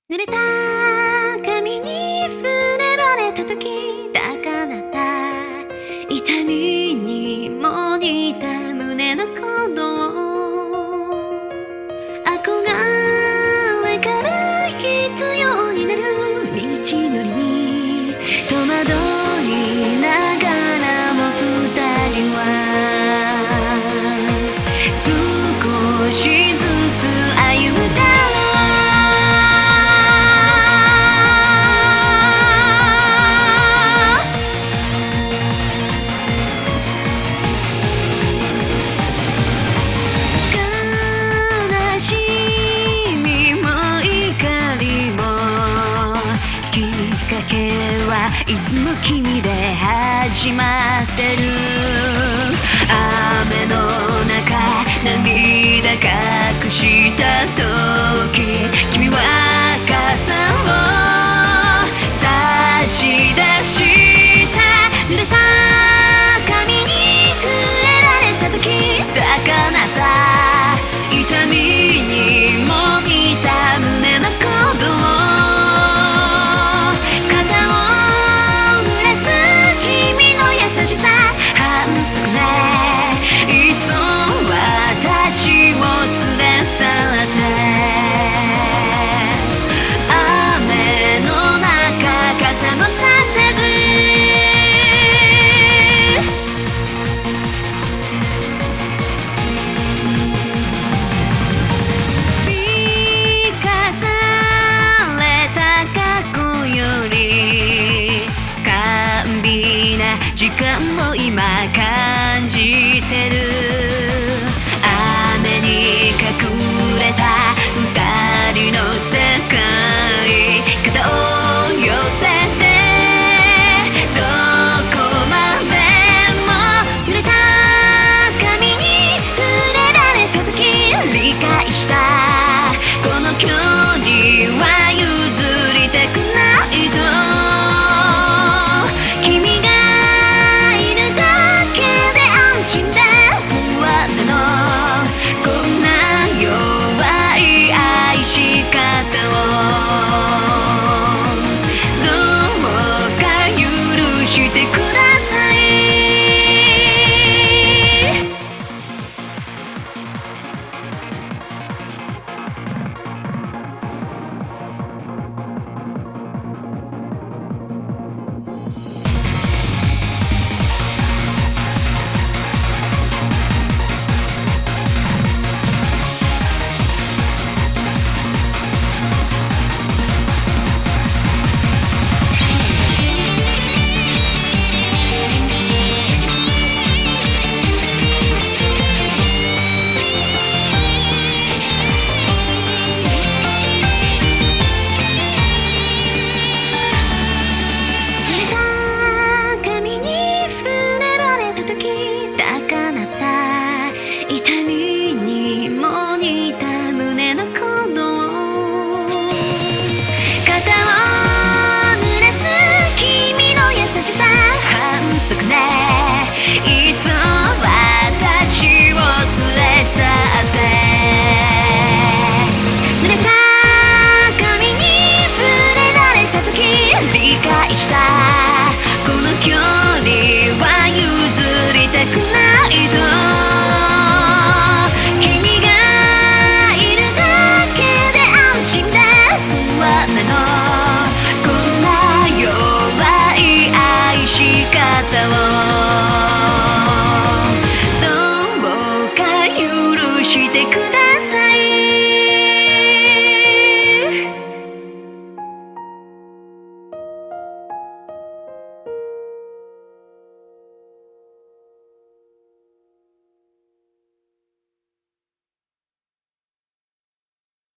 濡れた髪に触れられた時高鳴った痛みにも似た胸の鼓動憧れから必要になる道のりに戸惑いながらも二人は少しずつ歩むだろういつも君で始まってる雨の中涙隠した時君は傘を差し出した濡れた髪に触れられた時高鳴った痛みにも似た胸の鼓動いっそ私を連れ去って雨の中傘もさせず美化された過去より甘美な時間も今感じてる雨に隠れた二人の世界肩を寄せてどこまでも濡れた髪に触れられた時理解したこの距離は譲りたくないとしてくださいいっそ私を連れ去って濡れた髪に触れられた時理解したこの距離は譲りたくないと君がいるだけで安心で不安なの